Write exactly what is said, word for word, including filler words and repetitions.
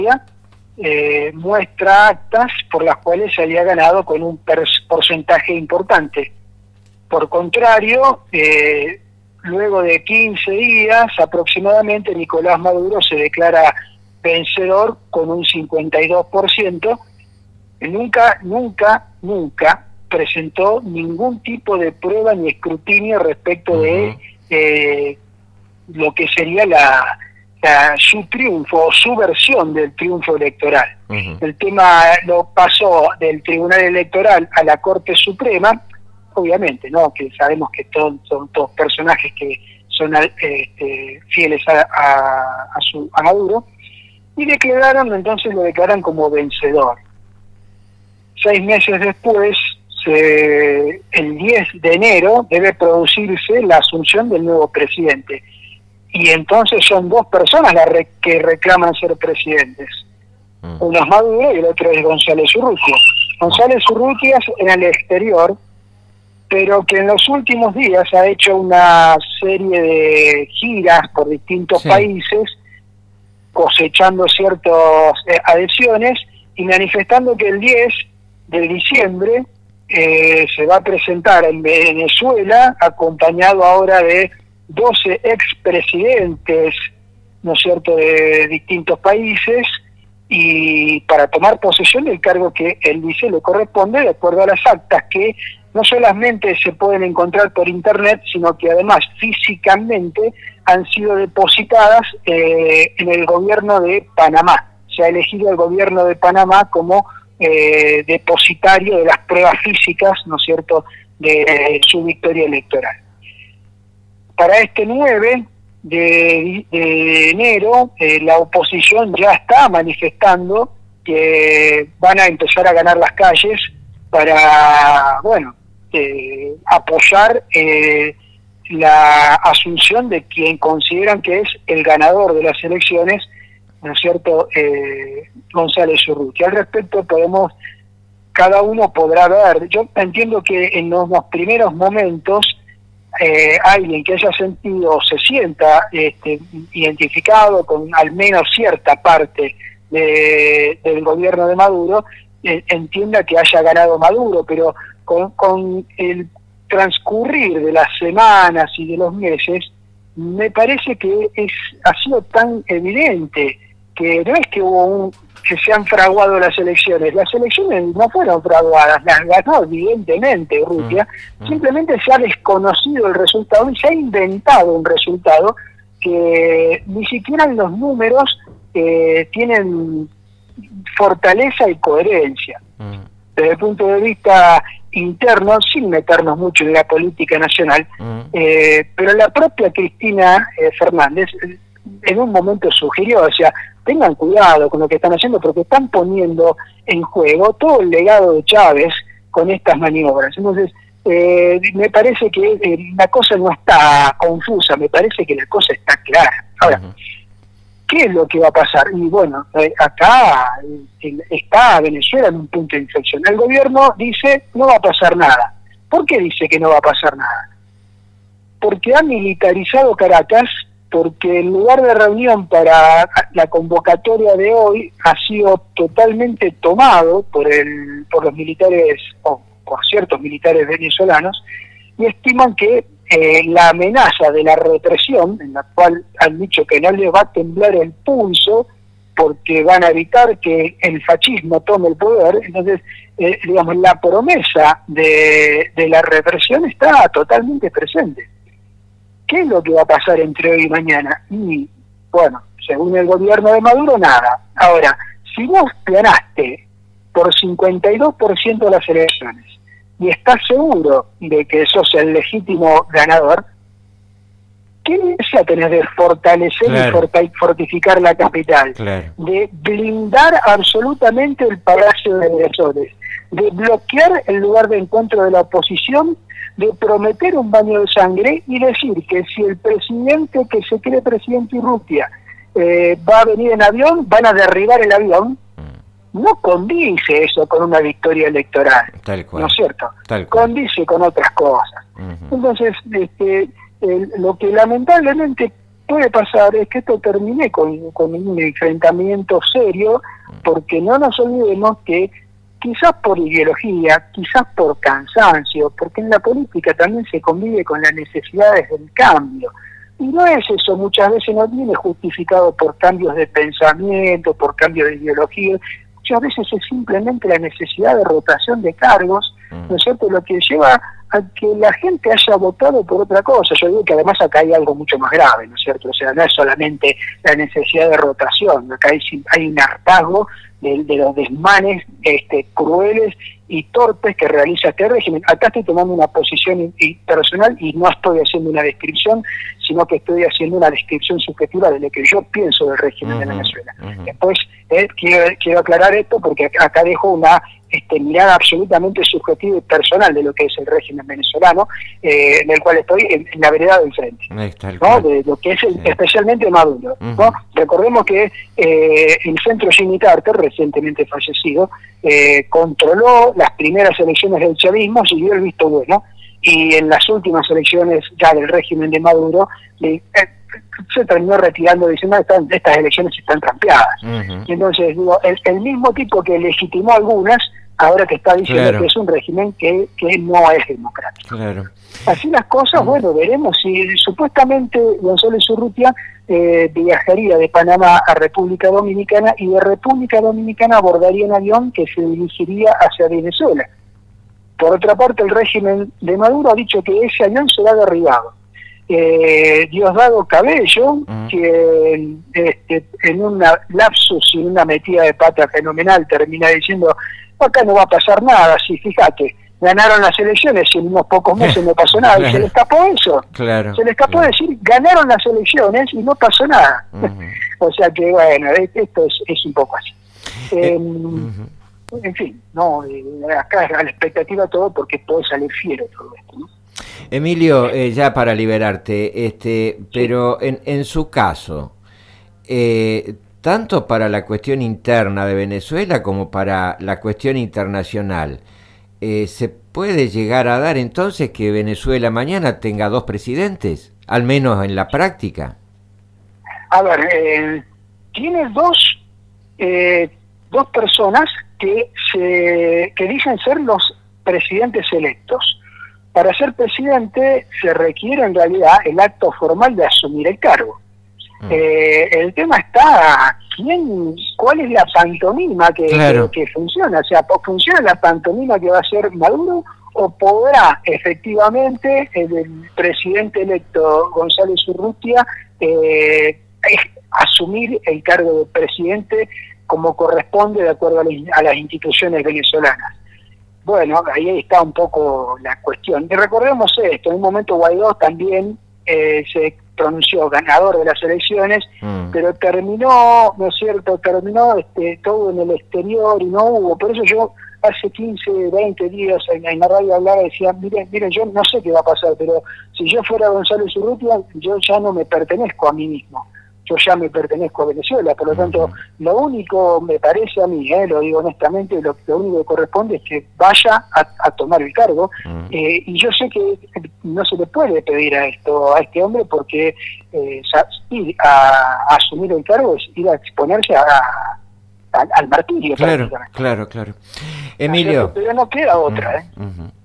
eh, muestra actas por las cuales se había ganado con un porcentaje importante. Por contrario, eh, luego de quince días aproximadamente, Nicolás Maduro se declara vencedor con un cincuenta y dos por ciento. Nunca, nunca, nunca presentó ningún tipo de prueba ni escrutinio respecto uh-huh. de eh, lo que sería la, la su triunfo o su versión del triunfo electoral. Uh-huh. El tema lo pasó del Tribunal Electoral a la Corte Suprema, obviamente, ¿no? Que sabemos que todos son todos personajes que son este, fieles a, a, a, su, a Maduro, y declararon, entonces lo declaran como vencedor. Seis meses después, se, el diez de enero, debe producirse la asunción del nuevo presidente. Y entonces son dos personas las re, que reclaman ser presidentes. Mm. Uno es Maduro y el otro es González Urrutia. González Urrutia en el exterior, pero que en los últimos días ha hecho una serie de giras por distintos sí. países, cosechando ciertas eh, adhesiones y manifestando que el diez de diciembre eh, se va a presentar en Venezuela, acompañado ahora de doce expresidentes, ¿no es cierto?, de distintos países, y para tomar posesión del cargo que él dice le corresponde de acuerdo a las actas que no solamente se pueden encontrar por internet, sino que además físicamente han sido depositadas eh, en el gobierno de Panamá. Se ha elegido el gobierno de Panamá como eh, depositario de las pruebas físicas, ¿no es cierto?, de, de su victoria electoral. Para este nueve de, de enero, eh, la oposición ya está manifestando que van a empezar a ganar las calles para, bueno, eh, apoyar eh, la asunción de quien consideran que es el ganador de las elecciones, ¿no es cierto?, eh, González Urrutia. Al respecto podemos, cada uno podrá ver, yo entiendo que en los, los primeros momentos eh, alguien que haya sentido, se sienta este, identificado con al menos cierta parte de, del gobierno de Maduro, eh, entienda que haya ganado Maduro, pero con, con el transcurrir de las semanas y de los meses, me parece que es ha sido tan evidente que no es que hubo un, que se han fraguado las elecciones, las elecciones no fueron fraguadas, las ganó evidentemente Urrutia, mm, mm. simplemente se ha desconocido el resultado y se ha inventado un resultado que ni siquiera en los números eh, tienen fortaleza y coherencia. Mm. Desde el punto de vista interno, sin meternos mucho en la política nacional, mm. eh, pero la propia Cristina eh, Fernández en un momento sugirió, o sea, tengan cuidado con lo que están haciendo porque están poniendo en juego todo el legado de Chávez con estas maniobras. Entonces, eh, me parece que eh, la cosa no está confusa, me parece que la cosa está clara. Ahora, uh-huh. ¿qué es lo que va a pasar? Y bueno, eh, acá eh, está Venezuela en un punto de inflexión. El gobierno dice, no va a pasar nada. ¿Por qué dice que no va a pasar nada? Porque ha militarizado Caracas, porque el lugar de reunión para la convocatoria de hoy ha sido totalmente tomado por el por los militares, o por ciertos militares venezolanos, y estiman que eh, la amenaza de la represión, en la cual han dicho que no les va a temblar el pulso, porque van a evitar que el fascismo tome el poder, entonces, eh, digamos, la promesa de, de la represión está totalmente presente. ¿Qué es lo que va a pasar entre hoy y mañana? Y, bueno, según el gobierno de Maduro, nada. Ahora, si vos ganaste por cincuenta y dos por ciento de las elecciones y estás seguro de que sos el legítimo ganador, ¿qué necesidad tenés de fortalecer claro. y fortificar la capital? Claro. De blindar absolutamente el Palacio de Miraflores, de bloquear el lugar de encuentro de la oposición, de prometer un baño de sangre y decir que si el presidente que se cree presidente Urrutia eh, va a venir en avión, van a derribar el avión, no condice eso con una victoria electoral, tal cual, ¿no es cierto? Tal cual. Condice con otras cosas. Uh-huh. Entonces, este, el, lo que lamentablemente puede pasar es que esto termine con, con un enfrentamiento serio, porque no nos olvidemos que quizás por ideología, quizás por cansancio, porque en la política también se convive con las necesidades del cambio. Y no es eso, muchas veces no viene justificado por cambios de pensamiento, por cambios de ideología, muchas veces es simplemente la necesidad de rotación de cargos, ¿no es cierto?, lo que lleva a que la gente haya votado por otra cosa. Yo digo que además acá hay algo mucho más grave, ¿no es cierto? O sea, no es solamente la necesidad de rotación, acá hay, hay un hartazgo de, de los desmanes este, crueles y torpes que realiza este régimen. Acá estoy tomando una posición y, personal y no estoy haciendo una descripción, sino que estoy haciendo una descripción subjetiva de lo que yo pienso del régimen uh-huh, de Venezuela. Uh-huh. Después, eh, quiero, quiero aclarar esto porque acá dejo una este, mirada absolutamente subjetiva y personal de lo que es el régimen venezolano, eh, en el cual estoy en, en la vereda del frente, ¿no? De lo que es el, sí. especialmente Maduro, uh-huh. ¿no? Recordemos que eh, el centro Jimmy Carter, recientemente fallecido, eh, controló las primeras elecciones del chavismo y dio el visto bueno, y en las últimas elecciones ya del régimen de Maduro eh, se terminó retirando diciendo que estas, estas elecciones están trampeadas. Uh-huh. Y entonces digo, el, el mismo tipo que legitimó algunas, ahora te está diciendo claro. que es un régimen que, que no es democrático. Claro. Así las cosas, uh-huh. bueno, veremos si supuestamente González Urrutia eh, viajaría de Panamá a República Dominicana y de República Dominicana abordaría un avión que se dirigiría hacia Venezuela. Por otra parte, el régimen de Maduro ha dicho que ese avión será derribado. Eh, Diosdado Cabello, uh-huh. que este, en un lapsus y una metida de pata fenomenal termina diciendo, acá no va a pasar nada, si fíjate, ganaron las elecciones y en unos pocos meses no pasó nada, claro. y se le escapó eso, claro, se le escapó claro. decir, ganaron las elecciones y no pasó nada. Uh-huh. O sea que, bueno, esto es, es un poco así. Eh, uh-huh. En fin, no, eh, acá a la expectativa todo porque puede salir fiero todo esto, ¿no? Emilio, eh, ya para liberarte, este, pero en, en su caso, eh, tanto para la cuestión interna de Venezuela como para la cuestión internacional, eh, ¿se puede llegar a dar entonces que Venezuela mañana tenga dos presidentes, al menos en la práctica? A ver, eh, tiene dos, eh, dos personas que, se, que dicen ser los presidentes electos. Para ser presidente se requiere en realidad el acto formal de asumir el cargo. Mm. Eh, el tema está, ¿quién, ¿cuál es la pantomima que, claro. que, que funciona? O sea, ¿funciona la pantomima que va a ser Maduro o podrá efectivamente el, el presidente electo González Urrutia eh, asumir el cargo de presidente como corresponde de acuerdo a, la, a las instituciones venezolanas? Bueno, ahí está un poco la cuestión. Y recordemos esto, en un momento Guaidó también eh, se pronunció ganador de las elecciones, mm. pero terminó, ¿no es cierto?, terminó este, todo en el exterior y no hubo. Por eso yo hace quince, veinte días en, en la radio hablaba y decía, miren, miren, yo no sé qué va a pasar, pero si yo fuera González Urrutia, yo ya no me pertenezco a mí mismo. Yo ya me pertenezco a Venezuela, por lo tanto, uh-huh. lo único, me parece a mí, eh, lo digo honestamente, lo, lo único que corresponde es que vaya a, a tomar el cargo, uh-huh. eh, y yo sé que no se le puede pedir a esto a este hombre porque eh, ir a, a asumir el cargo es ir a exponerse a, a, al martirio. Claro, claro, claro. Emilio. Pero no queda otra, ¿eh? Uh-huh.